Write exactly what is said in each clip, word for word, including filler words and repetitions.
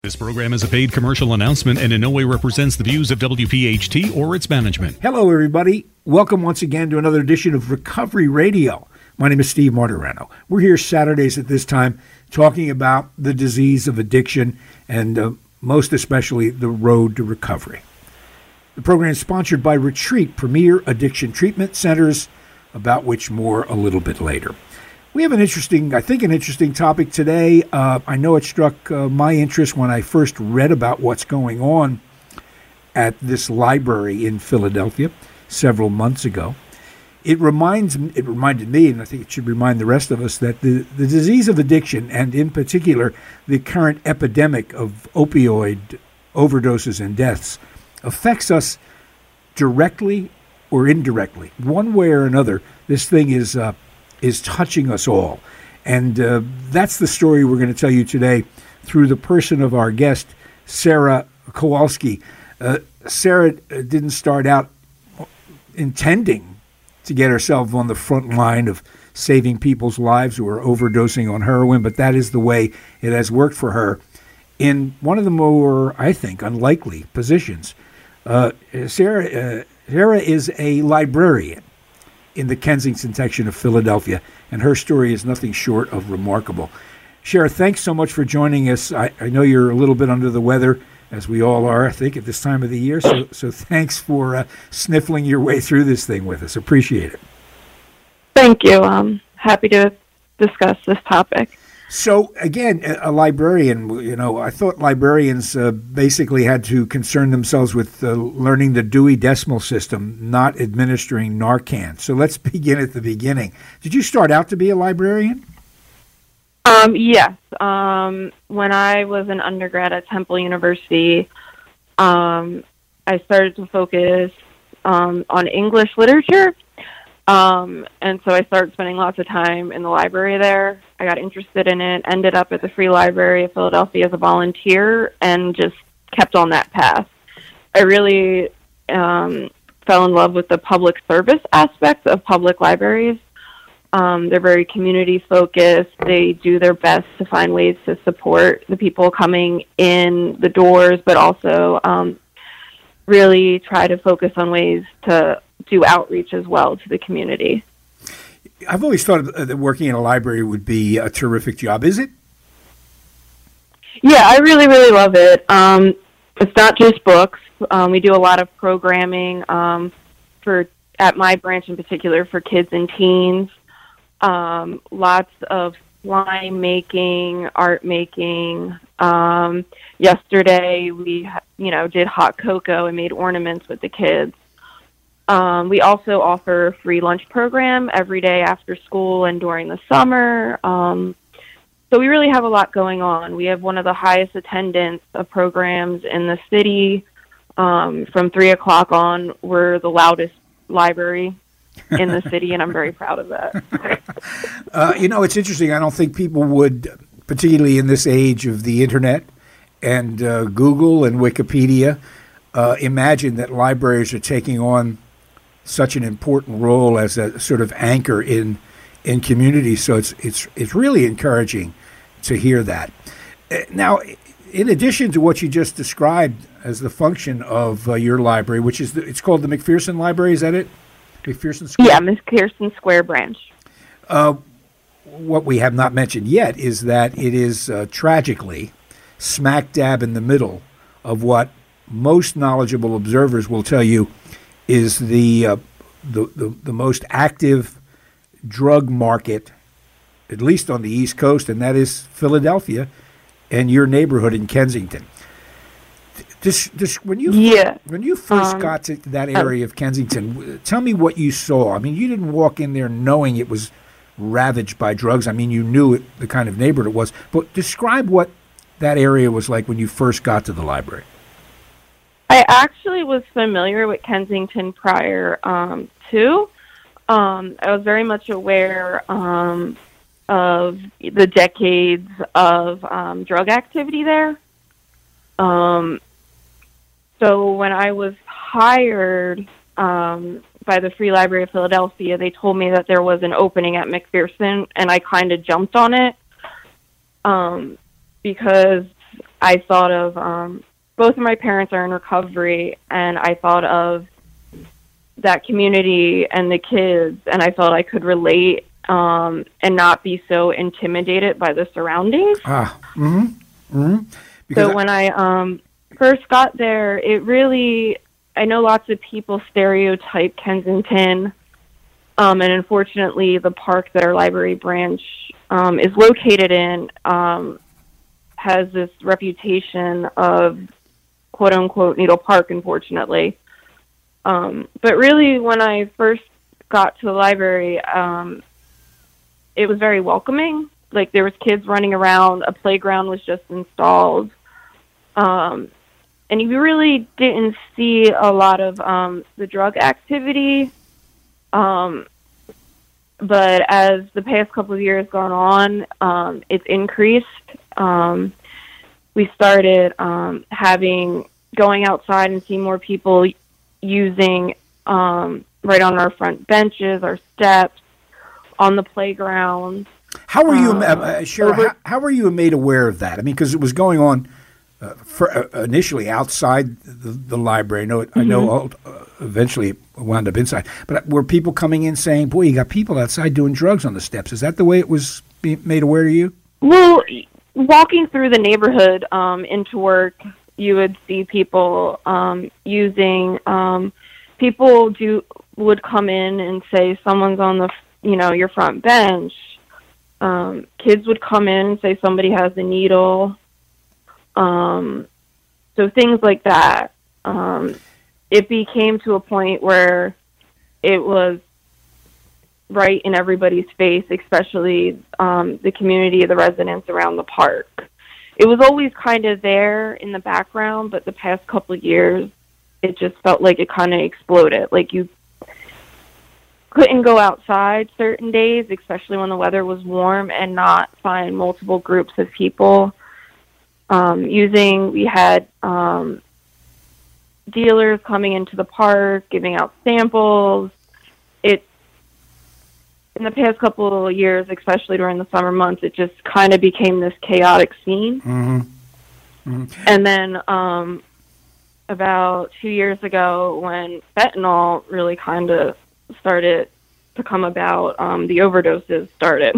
This program is a paid commercial announcement and in no way represents the views of W P H T or its management. Hello, everybody. Welcome once again to another edition of Recovery Radio. My name is Steve Martirano. We're here Saturdays at this time talking about the disease of addiction and uh, most especially the road to recovery. The program is sponsored by Retreat, Premier Addiction Treatment Centers, about which more a little bit later. We have an interesting, I think an interesting topic today. Uh, I know it struck uh, my interest when I first read about what's going on at this library in Philadelphia several months ago. It reminds, it reminded me, and I think it should remind the rest of us, that the, the disease of addiction, and in particular the current epidemic of opioid overdoses and deaths, affects us directly or indirectly. One way or another, this thing is uh, is touching us all. And uh, that's the story we're going to tell you today through the person of our guest, Sarah Kowalski. Uh, Sarah didn't start out intending to get herself on the front line of saving people's lives who are overdosing on heroin, but that is the way it has worked for her in one of the more, I think, unlikely positions. Uh, Sarah, uh, Sarah is a librarian in the Kensington section of Philadelphia, and her story is nothing short of remarkable. Sarah, thanks so much for joining us. I, I know you're a little bit under the weather, as we all are, I think, at this time of the year, so so thanks for uh, sniffling your way through this thing with us. Appreciate it. Thank you. I'm happy to discuss this topic. So, again, a librarian, you know, I thought librarians uh, basically had to concern themselves with uh, learning the Dewey Decimal System, not administering Narcan. So let's begin at the beginning. Did you start out to be a librarian? Um, yes. Um, when I was an undergrad at Temple University, um, I started to focus um, on English literature. Um, and so I started spending lots of time in the library there. I got interested in it, ended up at the Free Library of Philadelphia as a volunteer, and just kept on that path. I really um, fell in love with the public service aspects of public libraries. Um, they're very community-focused. They do their best to find ways to support the people coming in the doors, but also um, really try to focus on ways to do outreach as well to the community. I've always thought that working in a library would be a terrific job. Is it? Yeah, I really, really love it. Um, it's not just books. Um, we do a lot of programming um, for at my branch in particular for kids and teens. Um, lots of slime making, art making. Um, yesterday we, you know, did hot cocoa and made ornaments with the kids. Um, we also offer a free lunch program every day after school and during the summer. Um, so we really have a lot going on. We have one of the highest attendance of programs in the city. Um, from three o'clock on, we're the loudest library in the city, and I'm very proud of that. uh, you know, it's interesting. I don't think people would, particularly in this age of the internet and uh, Google and Wikipedia, uh, imagine that libraries are taking on such an important role as a sort of anchor in in communities. So it's it's it's really encouraging to hear that. Now, in addition to what you just described as the function of uh, your library, which is the, it's called the McPherson Library, is that it? McPherson Square? Yeah, McPherson Square branch. Uh, what we have not mentioned yet is that it is uh, tragically smack dab in the middle of what most knowledgeable observers will tell you is the, uh, the the the most active drug market, at least on the East Coast, and that is Philadelphia and your neighborhood in Kensington. This, this, when you yeah. when you first um, got to that area of Kensington, tell me what you saw. I mean, you didn't walk in there knowing it was ravaged by drugs. I mean, you knew it, the kind of neighborhood it was. But describe what that area was like when you first got to the library. I actually was familiar with Kensington prior um, to. Um, I was very much aware um, of the decades of um, drug activity there. Um, so when I was hired um, by the Free Library of Philadelphia, they told me that there was an opening at McPherson, and I kind of jumped on it um, because I thought of, um, both of my parents are in recovery, and I thought of that community and the kids, and I felt I could relate um, and not be so intimidated by the surroundings. Ah, mm-hmm, mm-hmm. So I- when I um, first got there, it really, I know lots of people stereotype Kensington, um, and unfortunately the park that our library branch um, is located in um, has this reputation of quote-unquote Needle Park, unfortunately. Um, but really, when I first got to the library, um, it was very welcoming. Like, there was kids running around, a playground was just installed, um, and you really didn't see a lot of um, the drug activity. Um, but as the past couple of years gone on, um, it's increased. Um, we started um, having going outside and seeing more people using um, right on our front benches, our steps, on the playground. How were you, um, uh, Cheryl, over- how, how were you made aware of that? I mean, because it was going on uh, for, uh, initially outside the, the library. I know, it, mm-hmm. I know uh, eventually it wound up inside. But were people coming in saying, boy, you got people outside doing drugs on the steps? Is that the way it was being made aware to you? Well, walking through the neighborhood um, into work, you would see people um, using, um, people do would come in and say someone's on the, you know, your front bench. Um, kids would come in and say somebody has a needle. Um, so things like that. Um, it became to a point where it was right in everybody's face, especially um, the community, the residents around the park. It was always kind of there in the background, but the past couple of years, it just felt like it kind of exploded. Like you couldn't go outside certain days, especially when the weather was warm, and not find multiple groups of people um, using. We had um, dealers coming into the park, giving out samples. It in the past couple of years, especially during the summer months, it just kind of became this chaotic scene. Mm-hmm. Mm-hmm. And then um, about two years ago, when fentanyl really kind of started to come about, um, the overdoses started.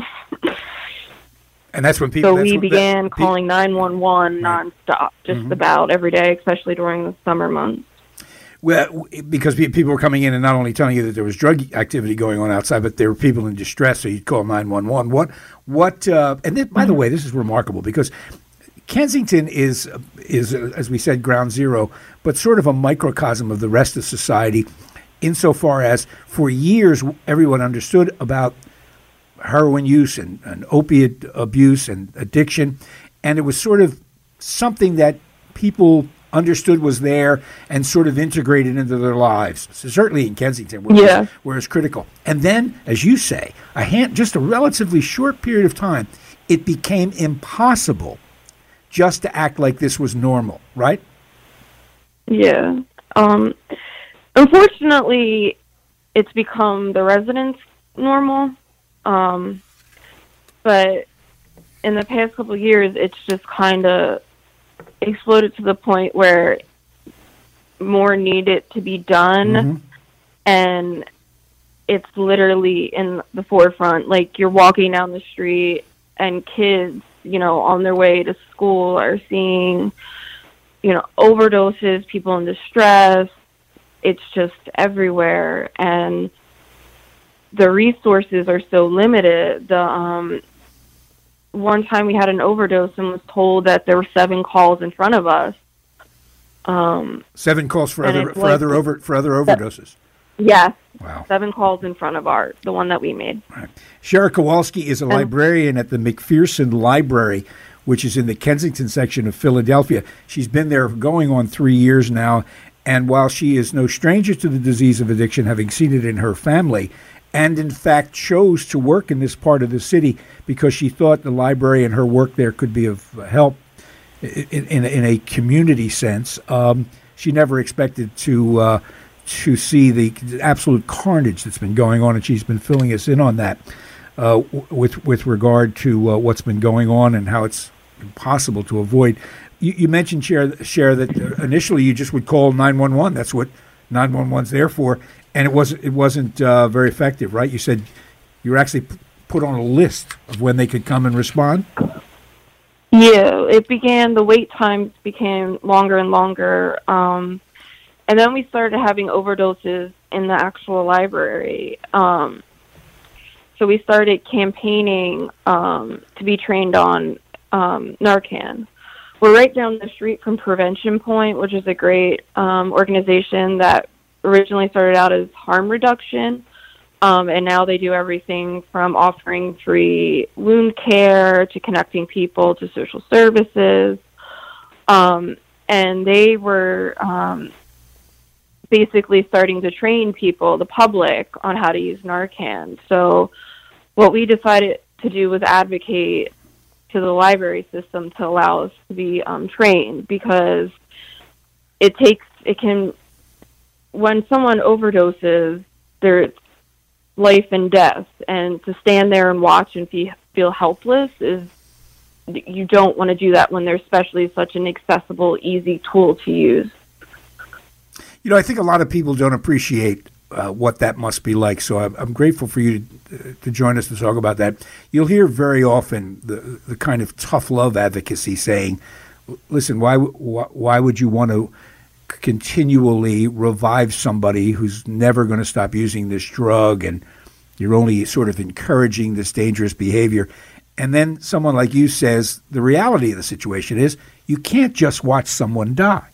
And that's when people... So that's we when, began that, calling nine one one right. nonstop, just Mm-hmm. about every day, especially during the summer months. Well, because people were coming in and not only telling you that there was drug activity going on outside, but there were people in distress, so you'd call nine one one. What, what, uh, and this, by the way, this is remarkable because Kensington is, is uh, as we said, ground zero, but sort of a microcosm of the rest of society insofar as for years everyone understood about heroin use and, and opiate abuse and addiction, and it was sort of something that people understood was there and sort of integrated into their lives. So certainly in Kensington, where, yeah. it's, where it's critical. And then, as you say, a hand, just a relatively short period of time, it became impossible just to act like this was normal, right? Yeah. Um, unfortunately, it's become the residents' normal. Um, but in the past couple of years, it's just kind of exploded to the point where more needed to be done, mm-hmm. and it's literally in the forefront. Like, you're walking down the street and kids, you know, on their way to school are seeing, you know, overdoses, people in distress. It's just everywhere, and the resources are so limited. The um one time we had an overdose and was told that there were seven calls in front of us. Um, seven calls for other for like, other over for other overdoses. Yes. Wow. Seven calls in front of our the one that we made. Right. Shara Kowalski is a and, librarian at the McPherson Library, which is in the Kensington section of Philadelphia. She's been there going on three years now, and while she is no stranger to the disease of addiction, having seen it in her family, and in fact chose to work in this part of the city because she thought the library and her work there could be of help in, in, in a community sense. Um, she never expected to uh, to see the absolute carnage that's been going on, and she's been filling us in on that uh, w- with with regard to uh, what's been going on and how it's impossible to avoid. you, you mentioned, Cher, Cher, that uh, initially you just would call nine one one. That's what nine one one's there for, and it wasn't it wasn't uh, very effective, right? You said you were actually p- put on a list of when they could come and respond. Yeah, it began. The wait times became longer and longer, um, and then we started having overdoses in the actual library. Um, so we started campaigning um, to be trained on um, Narcan. We're right down the street from Prevention Point, which is a great um, organization that originally started out as harm reduction, um, and now they do everything from offering free wound care to connecting people to social services. Um, and they were um, basically starting to train people, the public, on how to use Narcan. So what we decided to do was advocate to the library system to allow us to be um, trained, because it takes, it can, when someone overdoses, there's life and death, and to stand there and watch and feel, feel helpless is, you don't want to do that when there's especially such an accessible, easy tool to use. You know, I think a lot of people don't appreciate uh, what that must be like. So I'm, I'm grateful for you to, to join us to talk about that. You'll hear very often the the kind of tough love advocacy saying, "Listen, why why, why would you want to continually revive somebody who's never going to stop using this drug, and you're only sort of encouraging this dangerous behavior?" And then someone like you says, the reality of the situation is you can't just watch someone die.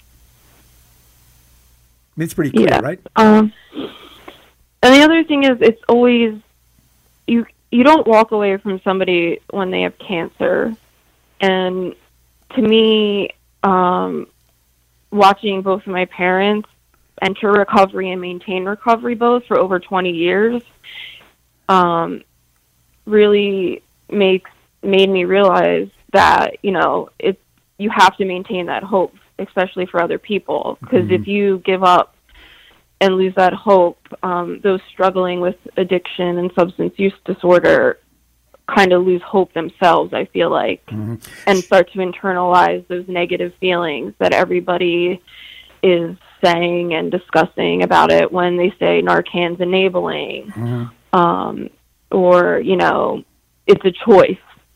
I mean, it's pretty clear, yeah. right? Um, and the other thing is, it's always, you you don't walk away from somebody when they have cancer. And to me, um, watching both of my parents enter recovery and maintain recovery both for over twenty years um, really makes made me realize that, you know, it's, you have to maintain that hope, especially for other people, because mm-hmm. if you give up and lose that hope, um, those struggling with addiction and substance use disorder kind of lose hope themselves, I feel like, mm-hmm. and start to internalize those negative feelings that everybody is saying and discussing about it when they say Narcan's enabling, mm-hmm. um, or, you know, it's a choice.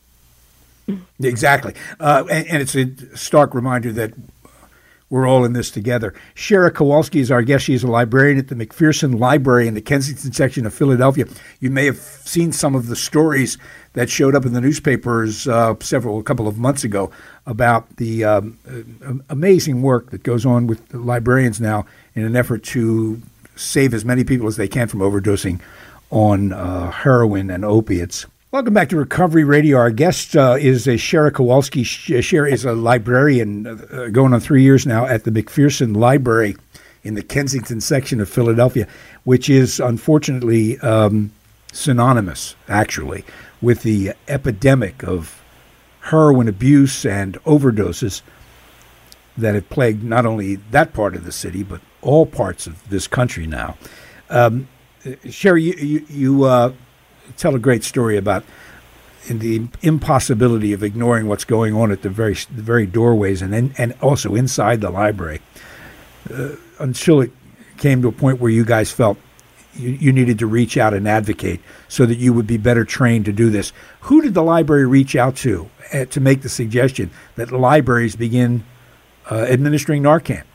Exactly. Uh, and, and it's a stark reminder that we're all in this together. Cher Kowalski is our guest. She is a librarian at the McPherson Library in the Kensington section of Philadelphia. You may have seen some of the stories that showed up in the newspapers uh, several, a couple of months ago about the um, uh, amazing work that goes on with the librarians now in an effort to save as many people as they can from overdosing on uh, heroin and opiates. Welcome back to Recovery Radio. Our guest uh, is a Cher Kowalski. Cher is a librarian uh, going on three years now at the McPherson Library in the Kensington section of Philadelphia, which is unfortunately um, synonymous, actually, with the epidemic of heroin abuse and overdoses that have plagued not only that part of the city, but all parts of this country now. Um, Cher, you, you, you uh, tell a great story about in the impossibility of ignoring what's going on at the very the very doorways and in, and also inside the library uh, until it came to a point where you guys felt you, you needed to reach out and advocate so that you would be better trained to do this. Who did the library reach out to uh, to make the suggestion that libraries begin uh, administering Narcan?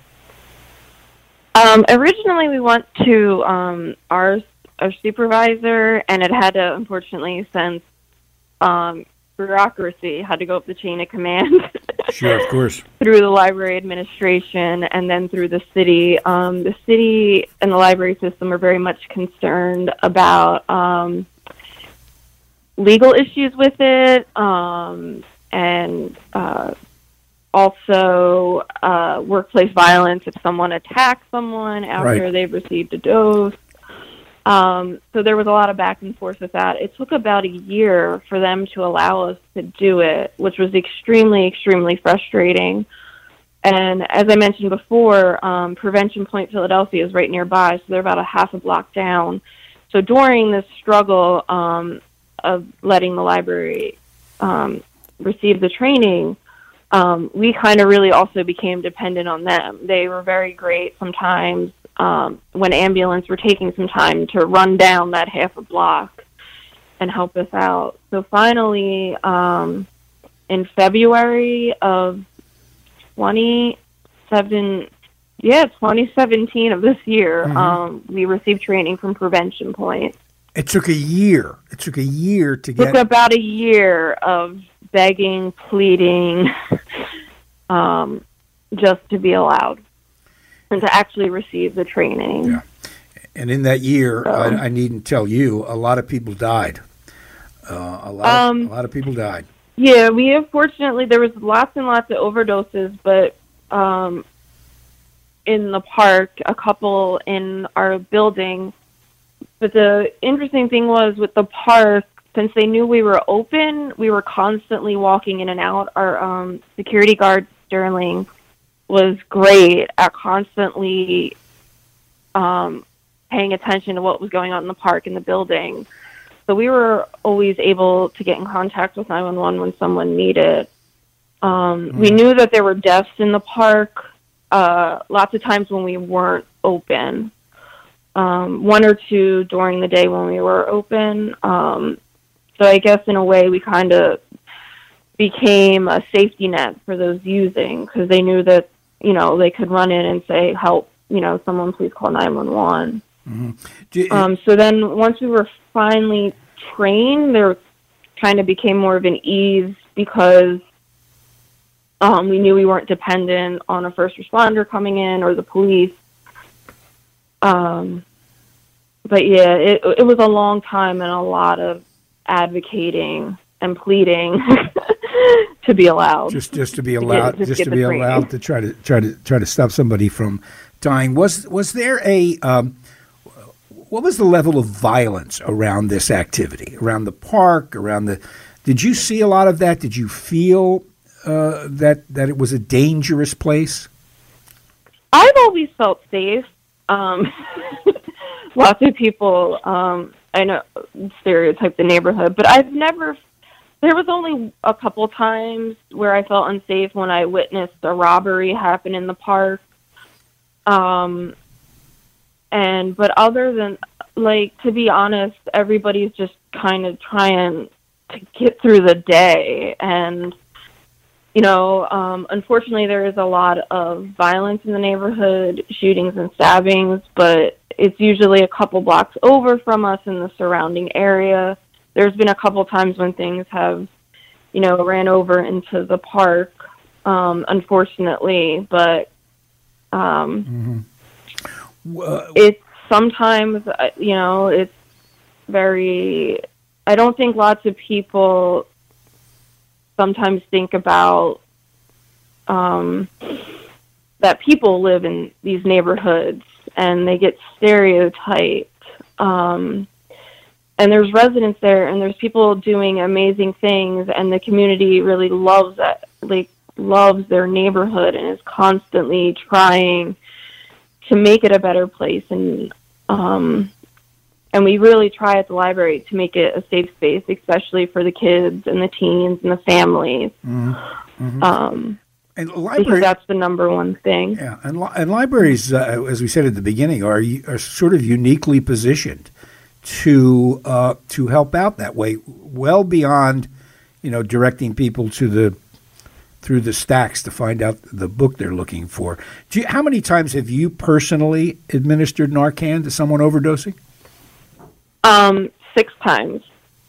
Um, originally, we went to um, our our supervisor, and it had to, unfortunately, since um, bureaucracy, had to go up the chain of command. Sure, of course. Through the library administration and then through the city. Um, the city and the library system are very much concerned about um, legal issues with it, um, and uh, also uh, workplace violence if someone attacks someone after right. they've received a dose. Um, so there was a lot of back and forth with that. It took about a year for them to allow us to do it, which was extremely, extremely frustrating. And as I mentioned before, um, Prevention Point Philadelphia is right nearby, so they're about a half a block down. So during this struggle um, of letting the library um, receive the training, um, we kind of really also became dependent on them. They were very great sometimes um, when ambulance were taking some time to run down that half a block and help us out. So finally, um, in February of twenty-seven, yeah, twenty seventeen of this year, mm-hmm. um, we received training from Prevention Point. It took a year. It took a year to get... It took about a year of begging, pleading, um, just to be allowed and to actually receive the training. Yeah. And in that year, so, I, I needn't tell you, a lot of people died. Uh, a, lot um, of, a lot of people died. Yeah, we unfortunately, there was lots and lots of overdoses, but um, in the park, a couple in our building. But the interesting thing was with the park, since they knew we were open, we were constantly walking in and out. Our um, security guard, Sterling, was great at constantly um, paying attention to what was going on in the park and the building. So we were always able to get in contact with nine one one when someone needed. Um, mm-hmm. We knew that there were deaths in the park uh, lots of times when we weren't open. Um, one or two during the day when we were open. Um, so I guess in a way we kind of became a safety net for those using because they knew that, you know, they could run in and say, help, you know, someone please call nine one one. Mm-hmm. You, um, so then once we were finally trained, there kind of became more of an ease because um, we knew we weren't dependent on a first responder coming in or the police. Um, but yeah, it, it was a long time and a lot of advocating and pleading to be allowed. Just, just to be allowed, to get, just to be training. allowed to try to try to try to stop somebody from dying. Was was there a um, what was the level of violence around this activity, around the park, around the? Did you see a lot of that? Did you feel uh, that that it was a dangerous place? I've always felt safe. Um, lots of people, um, I know, stereotype the neighborhood, but I've never, there was only a couple times where I felt unsafe when I witnessed a robbery happen in the park. Um, and, but other than, like, to be honest, everybody's just kind of trying to get through the day. And, you know, um, unfortunately, there is a lot of violence in the neighborhood, shootings and stabbings, but it's usually a couple blocks over from us in the surrounding area. There's been a couple times when things have, you know, ran over into the park, um, unfortunately, but um, mm-hmm. uh, it's sometimes, you know, it's very, I don't think lots of people sometimes think about um, that people live in these neighborhoods and they get stereotyped. Um, and there's residents there and there's people doing amazing things and the community really loves that, like loves their neighborhood and is constantly trying to make it a better place. And um, And we really try at the library to make it a safe space, especially for the kids and the teens and the families. Mm-hmm. Mm-hmm. Um, and library, because that's the number one thing. Yeah, and, li- and libraries, uh, as we said at the beginning, are are sort of uniquely positioned to uh, to help out that way, well beyond, you know, directing people to the through the stacks to find out the book they're looking for. Do you, how many times have you personally administered Narcan to someone overdosing? Um, six times.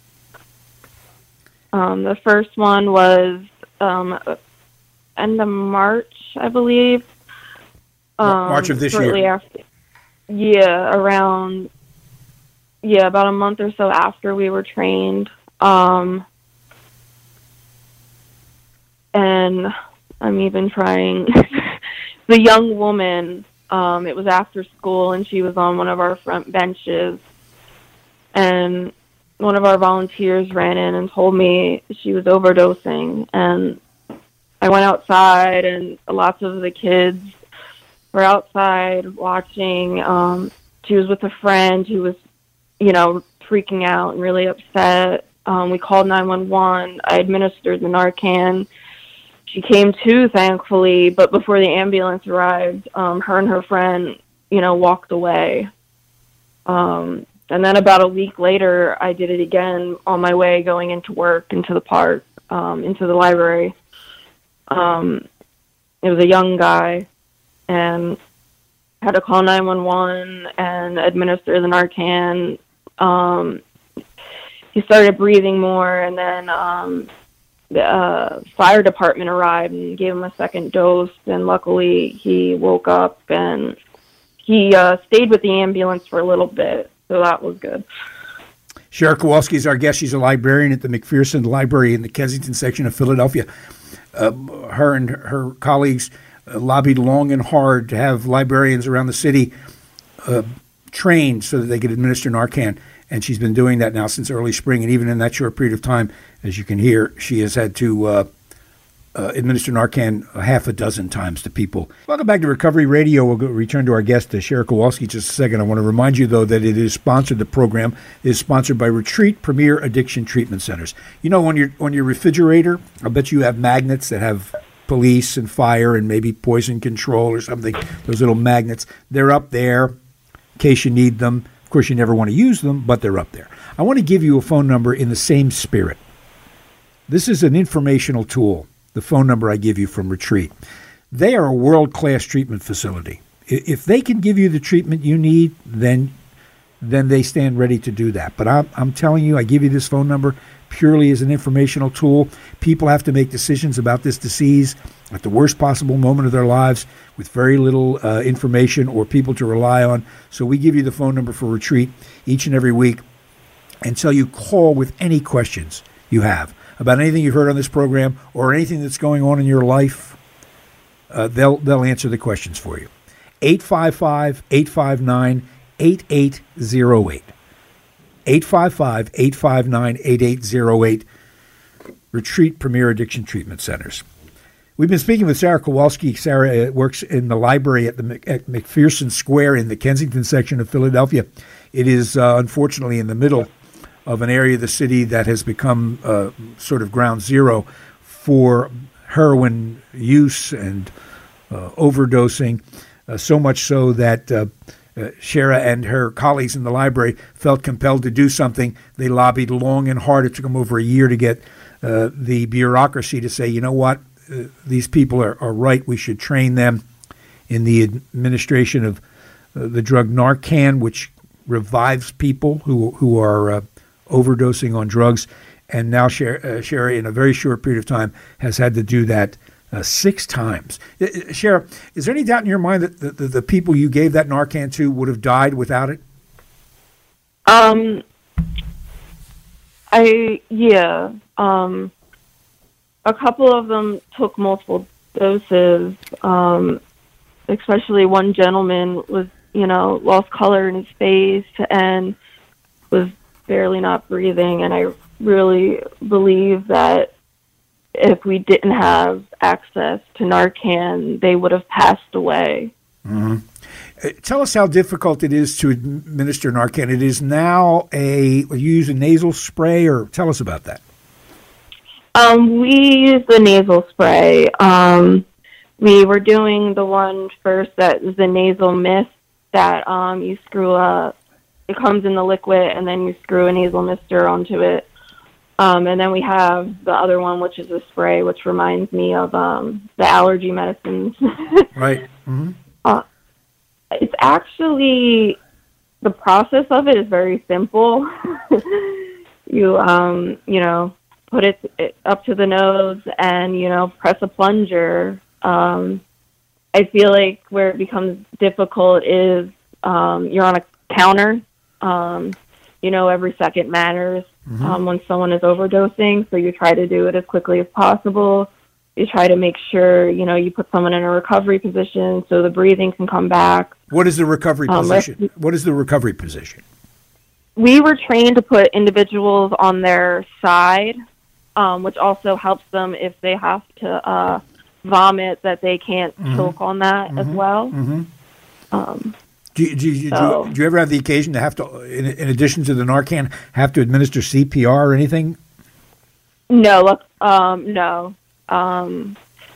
Um, the first one was um, end of March, I believe. Um, March of this shortly year. After, yeah, around. Yeah, about a month or so after we were trained. Um, and I'm even trying. The young woman. Um, it was after school, and she was on one of our front benches. And one of our volunteers ran in and told me she was overdosing. And I went outside, and lots of the kids were outside watching. Um, she was with a friend who was, you know, freaking out and really upset. Um, we called nine one one. I administered the Narcan. she came to, thankfully, but before the ambulance arrived, um, her and her friend, you know, walked away. Um, and then about a week later, I did it again on my way going into work, into the park, um, into the library. Um, it was a young guy, and had to call nine one one and administer the Narcan. Um, he started breathing more, and then um, the uh, fire department arrived and gave him a second dose, and luckily he woke up, and he uh, stayed with the ambulance for a little bit, so that was good. Shara Kowalski is our guest. She's a librarian at the McPherson Library in the Kensington section of Philadelphia. Uh, her and her colleagues uh, lobbied long and hard to have librarians around the city uh, trained so that they could administer Narcan. And she's been doing that now since early spring. And even in that short period of time, as you can hear, she has had to uh, uh, administer Narcan a half a dozen times to people. Welcome back to Recovery Radio. We'll go, return to our guest, uh, Shara Kowalski, in just a second. I want to remind you, though, that it is sponsored. The program is sponsored by Retreat Premier Addiction Treatment Centers. You know, on your on your refrigerator, I bet you have magnets that have police and fire and maybe poison control or something. Those little magnets, they're up there in case you need them. Of course, you never want to use them, but they're up there. I want to give you a phone number in the same spirit. This is an informational tool, the phone number I give you from Retreat. They are a world-class treatment facility. If they can give you the treatment you need, then then they stand ready to do that. But I'm, I'm telling you, I give you this phone number purely as an informational tool. People have to make decisions about this disease at the worst possible moment of their lives with very little uh, information or people to rely on. So we give you the phone number for Retreat each and every week until you call with any questions you have about anything you've heard on this program or anything that's going on in your life. Uh, they'll they'll answer the questions for you. eight five five, eight five nine, eight eight zero eight. eight five five, eight five nine, eight eight zero eight. Retreat Premier Addiction Treatment Centers. We've been speaking with Shara Kowalski. Shara works in the library at the at McPherson Square in the Kensington section of Philadelphia. It is uh, unfortunately in the middle of an area of the city that has become uh, sort of ground zero for heroin use and uh, overdosing, uh, so much so that uh, uh, Shara and her colleagues in the library felt compelled to do something. They lobbied long and hard. It took them over a year to get uh, the bureaucracy to say, you know what, uh, these people are, are right. We should train them in the administration of uh, the drug Narcan, which revives people who, who are uh, overdosing on drugs. And now Shara, uh, Shara, in a very short period of time, has had to do that uh, six times. Uh, Shara, is there any doubt in your mind that the, the, the people you gave that Narcan to would have died without it? Um, I, yeah. Um, a couple of them took multiple doses, um, especially one gentleman was, you know, lost color in his face and was barely not breathing, and I really believe that if we didn't have access to Narcan, they would have passed away. Mm-hmm. Uh, tell us how difficult it is to administer Narcan. It is now a, you use a nasal spray, or tell us about that. Um, we use the nasal spray. Um, we were doing the one first that is the nasal mist that um, you screw a, it comes in the liquid, and then you screw a nasal mister onto it. Um, and then we have the other one, which is a spray, which reminds me of um, the allergy medicines. Right. Mm-hmm. Uh, it's actually, the process of it is very simple. you, um, you know, put it, it up to the nose and, you know, press a plunger. Um, I feel like where it becomes difficult is um, you're on a counter. Um, you know, every second matters mm-hmm. um, when someone is overdosing, so you try to do it as quickly as possible. You try to make sure, you know, you put someone in a recovery position so the breathing can come back. What is the recovery um, position? What is the recovery position? We were trained to put individuals on their side, um, which also helps them if they have to uh, vomit, that they can't mm-hmm. choke on that mm-hmm. as well. Mm-hmm. Um, do, you, do, you, so, do, you, do you ever have the occasion to have to, in, in addition to the Narcan, have to administer C P R or anything? No, um, no. Um,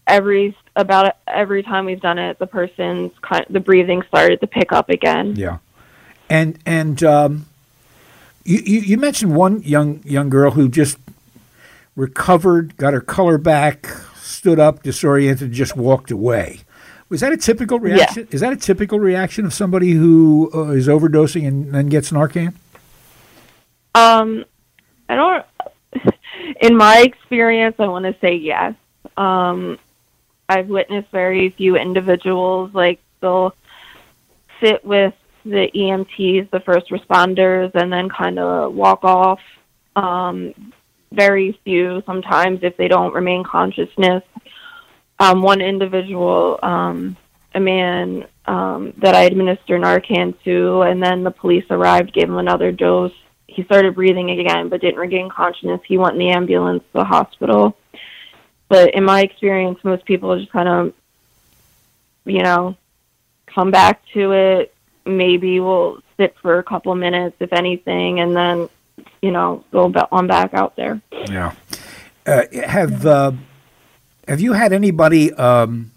every about every time we've done it, the person's kind the breathing started to pick up again. Yeah, and and um, you, you you mentioned one young young girl who just recovered, got her color back, stood up, disoriented, just walked away. Was that a typical reaction? Yeah. Is that a typical reaction of somebody who uh, is overdosing and then gets Narcan? Um, I don't. In my experience, I want to say yes. Um, I've witnessed very few individuals, like, they'll sit with the E M Ts, the first responders, and then kind of walk off. Um, very few, sometimes, if they don't remain consciousness. Um, one individual, um, a man um, that I administered Narcan to, and then the police arrived, gave him another dose. He started breathing again, but didn't regain consciousness. He went in the ambulance to the hospital. But in my experience, most people just kind of, you know, come back to it. Maybe we'll sit for a couple of minutes, if anything, and then, you know, go on back out there. Yeah. Uh, have uh, have you had anybody um,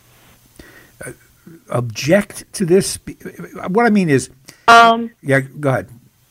object to this? What I mean is, um, yeah, go ahead.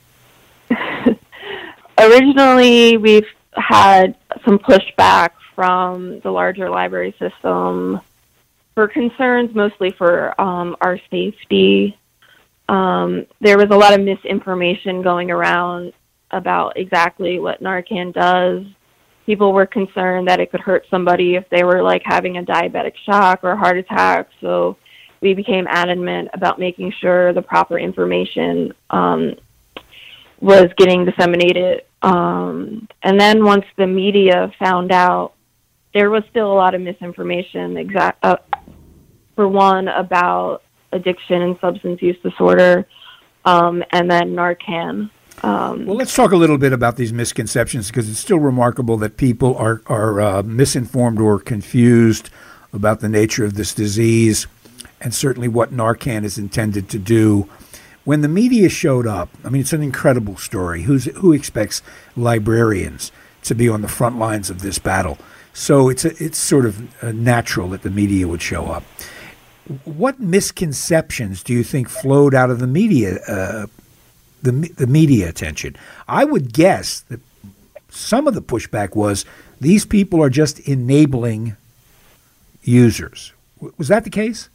Originally, we've had some pushback from the larger library system for concerns, mostly for um, our safety. Um, there was a lot of misinformation going around about exactly what Narcan does. People were concerned that it could hurt somebody if they were, like, having a diabetic shock or a heart attack. So we became adamant about making sure the proper information um, was getting disseminated. Um, and then once the media found out, there was still a lot of misinformation, exact, uh, for one, about addiction and substance use disorder, um, and then Narcan. Um, well, let's talk a little bit about these misconceptions, because it's still remarkable that people are, are uh, misinformed or confused about the nature of this disease and certainly what Narcan is intended to do. When the media showed up, I mean, it's an incredible story. Who's, who expects librarians to be on the front lines of this battle? So it's a, it's sort of uh, natural that the media would show up. What misconceptions do you think flowed out of the media, uh, the the media attention? I would guess that some of the pushback was these people are just enabling users. Was that the case?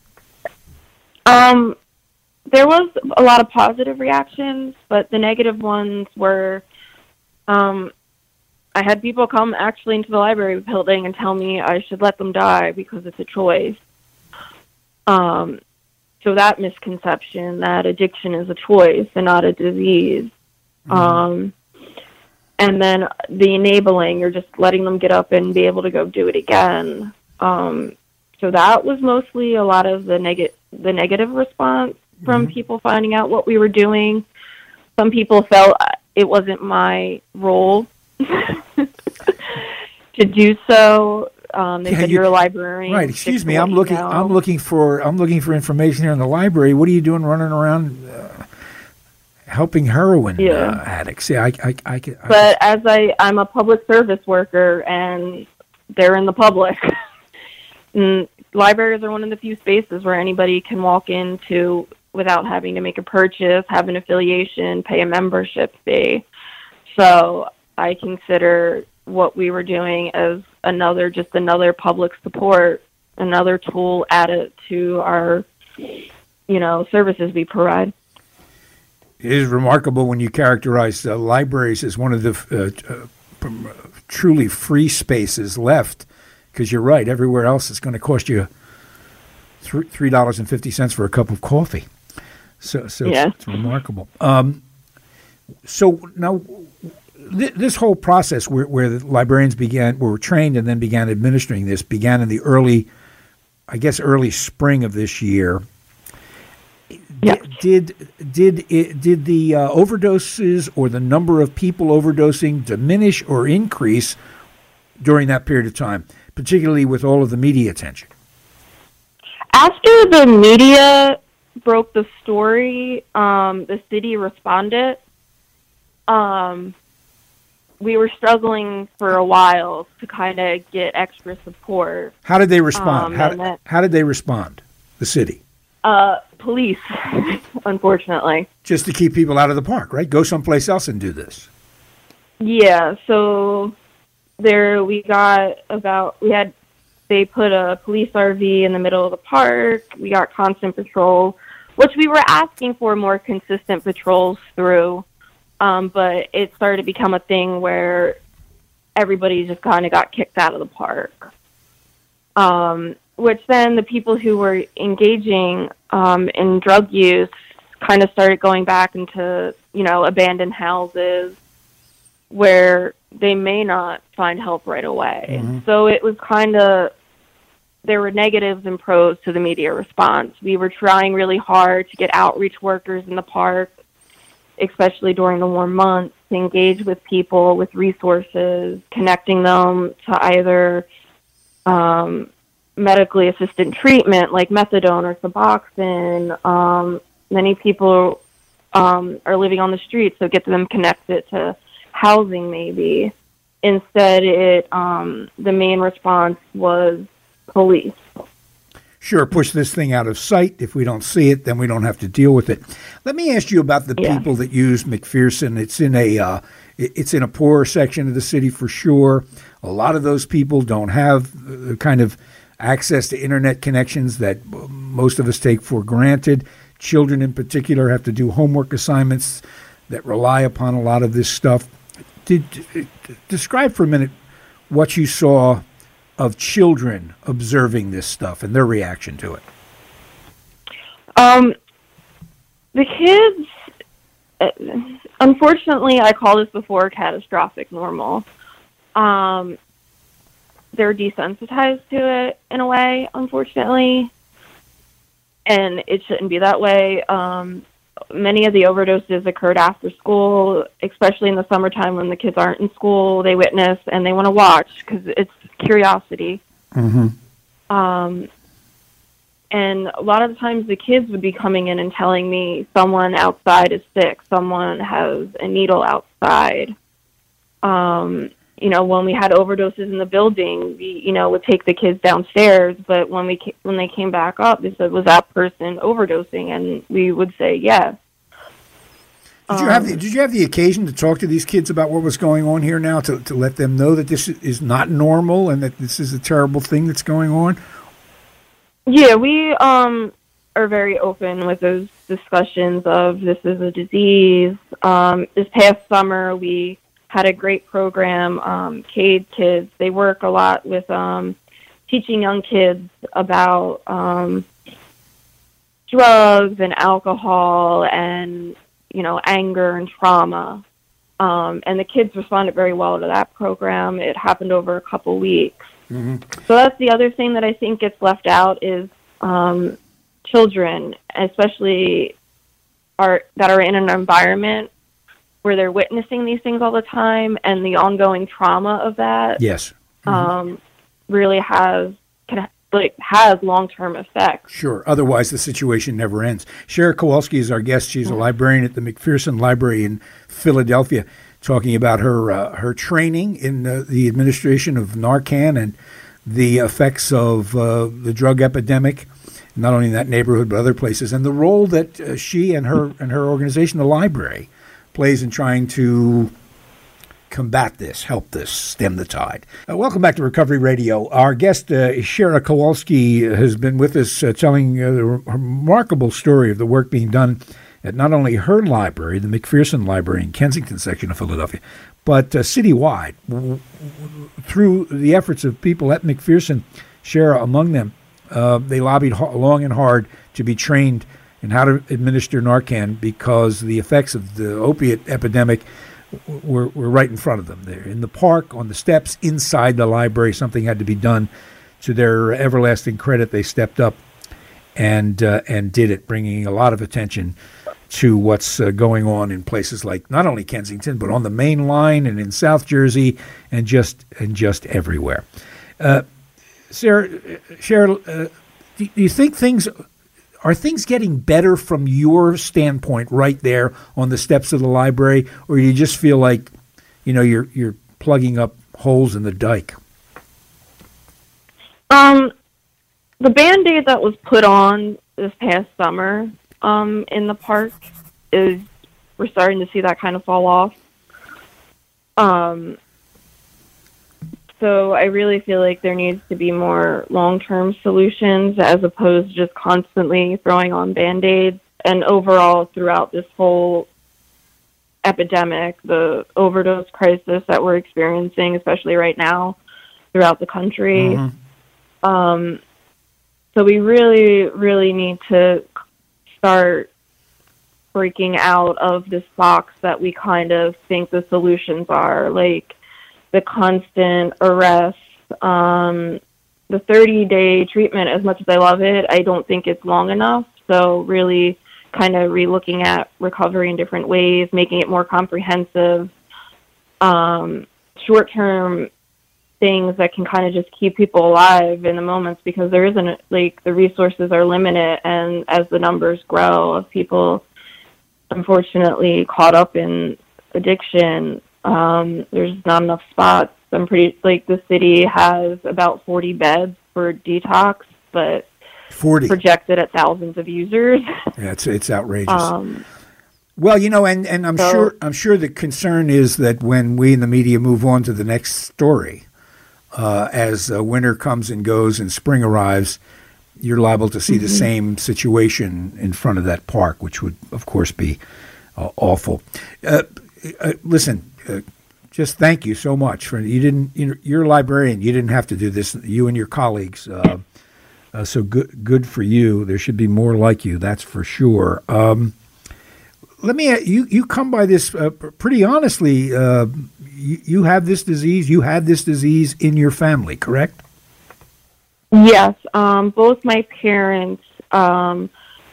Um. There was a lot of positive reactions, but the negative ones were, um, I had people come actually into the library building and tell me I should let them die because it's a choice. Um, so that misconception that addiction is a choice and not a disease. Mm-hmm. Um, and then the enabling, you're just letting them get up and be able to go do it again. Um, so that was mostly a lot of the neg- the negative response from mm-hmm. people finding out what we were doing. Some people felt it wasn't my role to do so. Um, they yeah, said you, you're a librarian. Right. Excuse me. I'm looking. Know. I'm looking for. I'm looking for information here in the library. What are you doing, running around, uh, helping heroin yeah. uh, addicts? Yeah. I. I. I, I but I, as I, I'm a public service worker, and they're in the public. And libraries are one of the few spaces where anybody can walk into without having to make a purchase, have an affiliation, pay a membership fee. So I consider what we were doing as another, just another public support, another tool added to our, you know, services we provide. It is remarkable when you characterize uh, libraries as one of the uh, uh, truly free spaces left, because you're right, everywhere else it's going to cost you three dollars and fifty cents for a cup of coffee. So, so yeah. it's, it's remarkable. Um, so now, th- this whole process where, where the librarians began, were trained and then began administering this, began in the early, I guess, early spring of this year. Yeah. Did did it, did the uh, overdoses or the number of people overdosing diminish or increase during that period of time, particularly with all of the media attention? After the media broke the story, um, the city responded. Um, we were struggling for a while to kind of get extra support. How did they respond? Um, how, that, how did they respond, the city? Uh, police, unfortunately. Just to keep people out of the park, right? Go someplace else and do this. Yeah, so there we got about, we had, they put a police R V in the middle of the park. We got constant patrol, which we were asking for more consistent patrols through. Um, but it started to become a thing where everybody just kind of got kicked out of the park. Um, which then the people who were engaging um, in drug use kind of started going back into, you know, abandoned houses where they may not find help right away. Mm-hmm. So it was kind of, there were negatives and pros to the media response. We were trying really hard to get outreach workers in the park, especially during the warm months, to engage with people with resources, connecting them to either um, medically assisted treatment like methadone or Suboxone. Um, many people um, are living on the streets, so get them connected to housing maybe. Instead, it um, the main response was police. Sure, push this thing out of sight. If we don't see it, then we don't have to deal with it. Let me ask you about the yeah. people that use McPherson. It's in a uh, it's in a poorer section of the city for sure. A lot of those people don't have the kind of access to internet connections that most of us take for granted. Children in particular have to do homework assignments that rely upon a lot of this stuff. Did describe for a minute what you saw of children observing this stuff and their reaction to it. Um, the kids, uh, unfortunately, I call this before catastrophic normal. Um, they're desensitized to it in a way, unfortunately, and it shouldn't be that way. Um, many of the overdoses occurred after school, especially in the summertime when the kids aren't in school. They witness and they want to watch because it's curiosity. Mm-hmm. Um, and a lot of the times the kids would be coming in and telling me someone outside is sick, someone has a needle outside. Um, you know, when we had overdoses in the building, we, you know, would take the kids downstairs, but when we ca- when they came back up, they said, was that person overdosing? And we would say yes. Did you have the, did you have the occasion to talk to these kids about what was going on here now, to, to let them know that this is not normal and that this is a terrible thing that's going on? Yeah, we um, are very open with those discussions of this is a disease. Um, this past summer, we had a great program, um, CADE Kids. They work a lot with um, teaching young kids about um, drugs and alcohol and, you know, anger and trauma. Um, and the kids responded very well to that program. It happened over a couple weeks. Mm-hmm. So that's the other thing that I think gets left out is um, children, especially are that are in an environment where they're witnessing these things all the time, and the ongoing trauma of that. Yes. Mm-hmm. Um, really has can like has long-term effects. Sure. Otherwise, the situation never ends. Shara Kowalski is our guest. She's a librarian at the McPherson Library in Philadelphia, talking about her uh, her training in uh, the administration of Narcan and the effects of uh, the drug epidemic, not only in that neighborhood but other places, and the role that uh, she and her and her organization, the library, plays in trying to combat this, help this, stem the tide. Uh, welcome back to Recovery Radio. Our guest, uh, Shara Kowalski, has been with us uh, telling uh, the re- remarkable story of the work being done at not only her library, the McPherson Library in Kensington section of Philadelphia, but uh, citywide. W- w- through the efforts of people at McPherson, Shara among them, uh, they lobbied ho- long and hard to be trained in how to administer Narcan because the effects of the opiate epidemic were, were right in front of them. They're in the park, on the steps, inside the library. Something had to be done. To their everlasting credit, they stepped up and uh, and did it, bringing a lot of attention to what's uh, going on in places like not only Kensington, but on the main line and in South Jersey and just and just everywhere. Uh, Sarah, Cheryl, uh, do, do you think things... Are things getting better from your standpoint right there on the steps of the library, or do you just feel like you know, you're you're plugging up holes in the dike? Um, the Band-Aid that was put on this past summer um, in the park is, we're starting to see that kind of fall off. Um, so I really feel like there needs to be more long-term solutions as opposed to just constantly throwing on Band-Aids. And overall, throughout this whole epidemic, the overdose crisis that we're experiencing, especially right now throughout the country. Mm-hmm. Um, so we really, really need to start breaking out of this box that we kind of think the solutions are, like the constant arrests, um, the thirty-day treatment. As much as I love it, I don't think it's long enough. So really kind of re-looking at recovery in different ways, making it more comprehensive, um, short-term things that can kind of just keep people alive in the moments, because there isn't, like, the resources are limited, and as the numbers grow of people unfortunately caught up in addiction, um, there's not enough spots. I'm pretty, like, the city has about forty beds for detox, but forty projected at thousands of users. Yeah, it's it's outrageous. Um, well, you know, and, and I'm so, sure I'm sure the concern is that when we in the media move on to the next story, uh, as uh, winter comes and goes and spring arrives, you're liable to see mm-hmm. the same situation in front of that park, which would, of course, be uh, awful. Uh, uh, listen, uh, just thank you so much for you didn't. You know, you're a librarian. You didn't have to do this. You and your colleagues. Uh, Uh, so good, good for you. There should be more like you, that's for sure. Um, let me. You you come by this uh, pretty honestly. Uh, you, you have this disease. You had this disease in your family, correct? Yes. Um, both my parents um,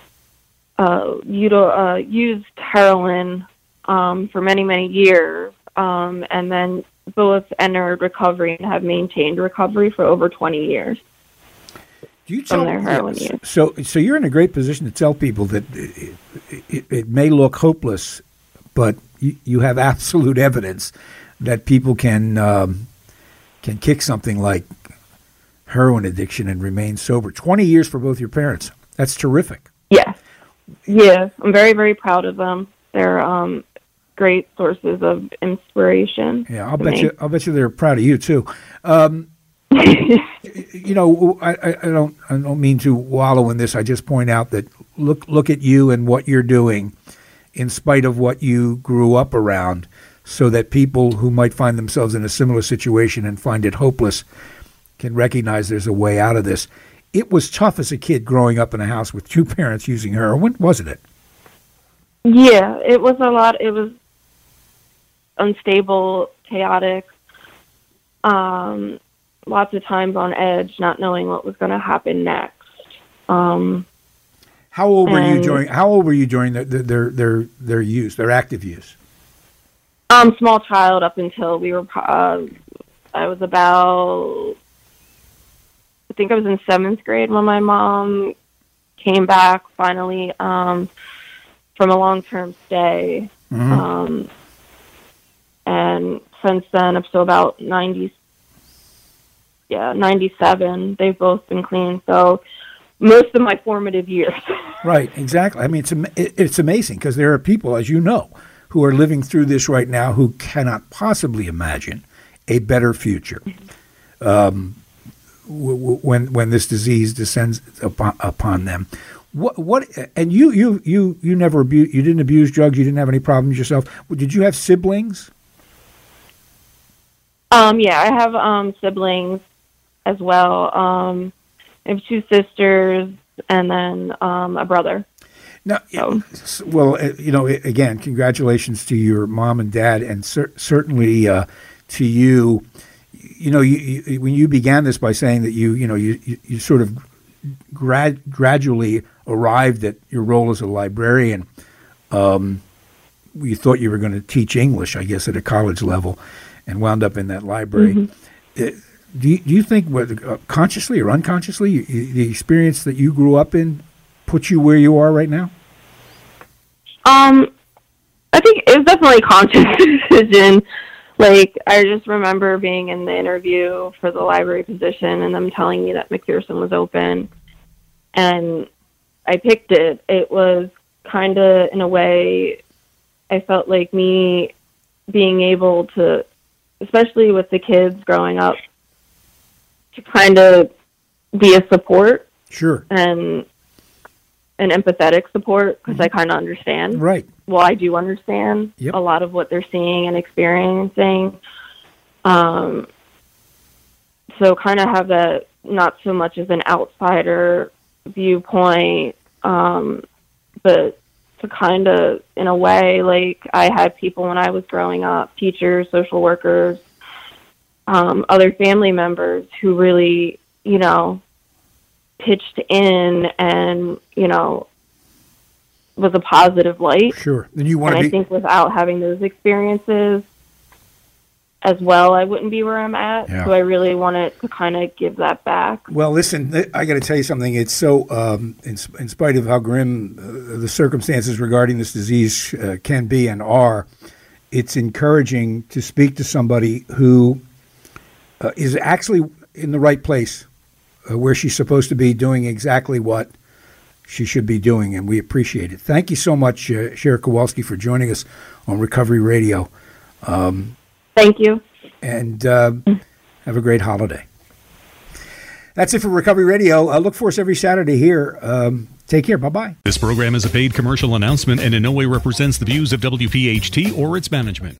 uh, uh, used heroin um, for many many years, um, and then both entered recovery and have maintained recovery for over twenty years. Do you tell, yeah, so, so you're in a great position to tell people that it, it, it may look hopeless, but you, you have absolute evidence that people can um, can kick something like heroin addiction and remain sober. Twenty years for both your parents. That's terrific. Yes, yes, I'm very very proud of them. They're um, great sources of inspiration. Yeah, I'll bet me. you. I'll bet you they're proud of you too. Um, You know, I, I don't I don't mean to wallow in this. I just point out that look look at you and what you're doing, in spite of what you grew up around, so that people who might find themselves in a similar situation and find it hopeless can recognize there's a way out of this. It was tough as a kid growing up in a house with two parents using heroin, wasn't it? Yeah, it was a lot. It was unstable, chaotic. Um. Lots of times on edge, not knowing what was going to happen next. Um, how old were you during? How old were you during the, the, their their their use, their active use? Um, small child up until we were. Uh, I was about. I think I was in seventh grade when my mom came back finally um, from a long-term stay, mm-hmm. um, and since then, up to about ninety. Yeah, ninety-seven. They've both been clean. So most of my formative years. Right, exactly. I mean, it's it's amazing because there are people, as you know, who are living through this right now who cannot possibly imagine a better future um, w- w- when when this disease descends upon, upon them. What what? And you you you you never abused. You didn't abuse drugs. You didn't have any problems yourself. Did you have siblings? Um, yeah, I have um, siblings as well. Um, I have two sisters and then um, a brother. Now, so. Well, you know, again, congratulations to your mom and dad, and cer- certainly uh, to you. You know, you, you, when you began this by saying that you, you know, you, you, you sort of grad- gradually arrived at your role as a librarian. Um, you thought you were going to teach English, I guess, at a college level, and wound up in that library. Mm-hmm. Uh, do you, do you think, whether uh, consciously or unconsciously, you, you, the experience that you grew up in put you where you are right now? Um, I think it was definitely a conscious decision. Like, I just remember being in the interview for the library position and them telling me that McPherson was open, and I picked it. It was kind of, in a way, I felt like me being able to, especially with the kids growing up, to kind of be a support. Sure. And an empathetic support, because mm-hmm. I kind of understand. Right. Well, I do understand yep. a lot of what they're seeing and experiencing. Um, so kind of have that, not so much as an outsider viewpoint, um, but to kind of, in a way, like I had people when I was growing up, teachers, social workers, um, other family members who really, you know, pitched in and, you know, was a positive light. Sure. And you want and to I think without having those experiences as well, I wouldn't be where I'm at. Yeah. So I really wanted to kind of give that back. Well, listen, I got to tell you something. It's so, um, in, in spite of how grim uh, the circumstances regarding this disease uh, can be and are, it's encouraging to speak to somebody who uh, is actually in the right place, uh, where she's supposed to be doing exactly what she should be doing, and we appreciate it. Thank you so much, uh, Sheriff Kowalski, for joining us on Recovery Radio. Um, Thank you. And uh, have a great holiday. That's it for Recovery Radio. Uh, look for us every Saturday here. Um, take care. Bye-bye. This program is a paid commercial announcement and in no way represents the views of W P H T or its management.